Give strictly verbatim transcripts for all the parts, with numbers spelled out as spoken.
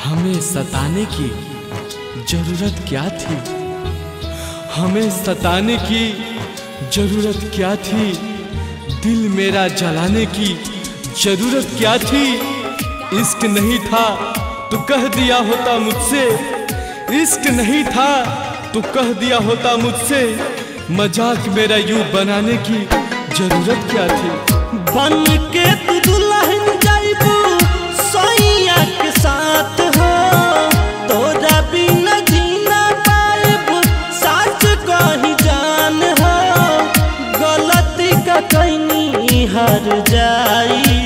हमें सताने की जरूरत क्या थी, हमें सताने की जरूरत क्या थी, दिल मेरा जलाने की जरूरत क्या थी। इश्क नहीं था तो कह दिया होता मुझसे, इश्क नहीं था तो कह दिया होता मुझसे, मजाक मेरा यूं बनाने की जरूरत क्या थी। बन के तू दुल्हन जाइबू सैया के साथ हो, तोरा बिना जीना पाइब सच कही जान हो, गलती का कैनी हर जाई,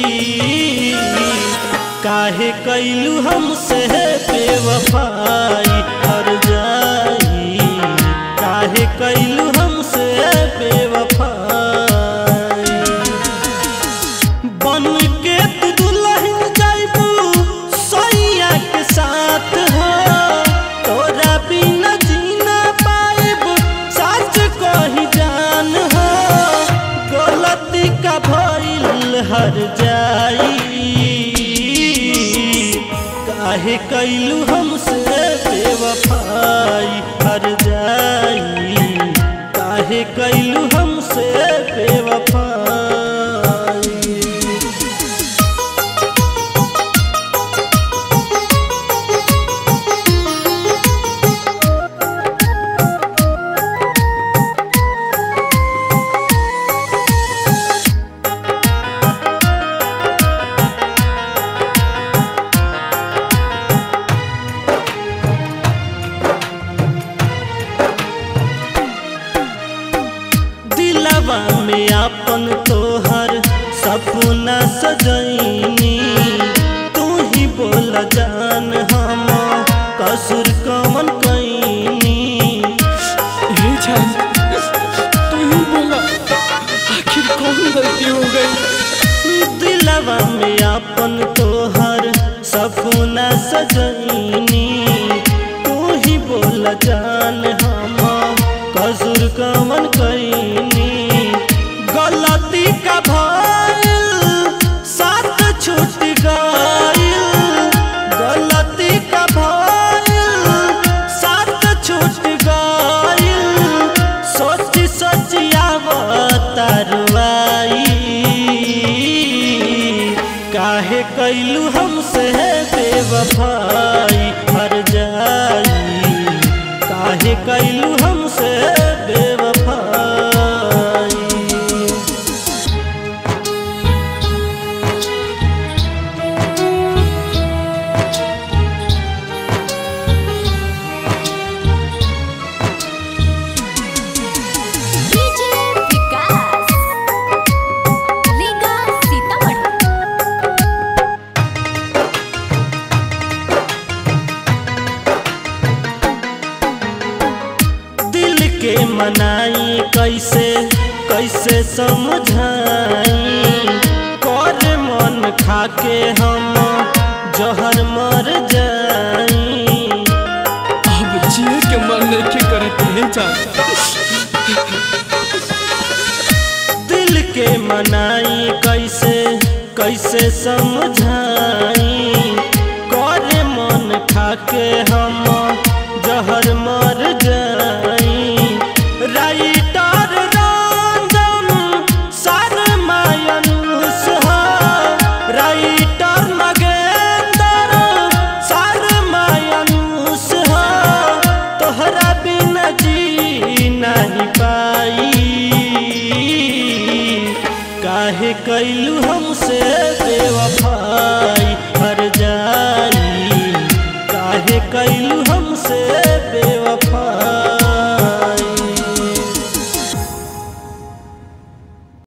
काहे कैलू हमसे बेवफाई हर जाई, काहे कैलू हमसे बेवफाई। बन के तू दुल्हन जाइबू सैया के साथ हो, तोरा बिना जीना पाइब सच कही जान हो, गलती का भइल हर जाई, काहे कैलू हमसे बेवफाई हर जाई, काहे कैलू हमसे बेवफाई। दिलवा में आपन तोहर सपना सजैनी, तू ही बोल जान हम कसूर कवन कैनी। ये जान तू ही बोला, आखिर कौन गलती हो गई। दिलवा में आपन तोहर सपना सजैनी, तू ही बोल जान हम कसूर कवन कैनी, गलती का भइल साथ छूट गइल, गलती का भइल साथ छूट गइल, सोच सोच आवता रुआई, काहे कैलू हमसे बेवफाई हर जाई, काहे कैलू हमसे बेवफाई। के मनाई कैसे कैसे समझाई, कर मन खाके हम जहर मर जाई, अब जिए के मन नहीं करत है जान। दिल के मनाई कैसे कैसे समझाई, कर मन खाके हम जहर मर जाई, राइटर रंजन शर्मायनुस हो, राइटर नगेंद्र शर्मायनुस हो, तोहरा बिना जी नहीं पाई, काहे कैलू हमसे बेवफाई।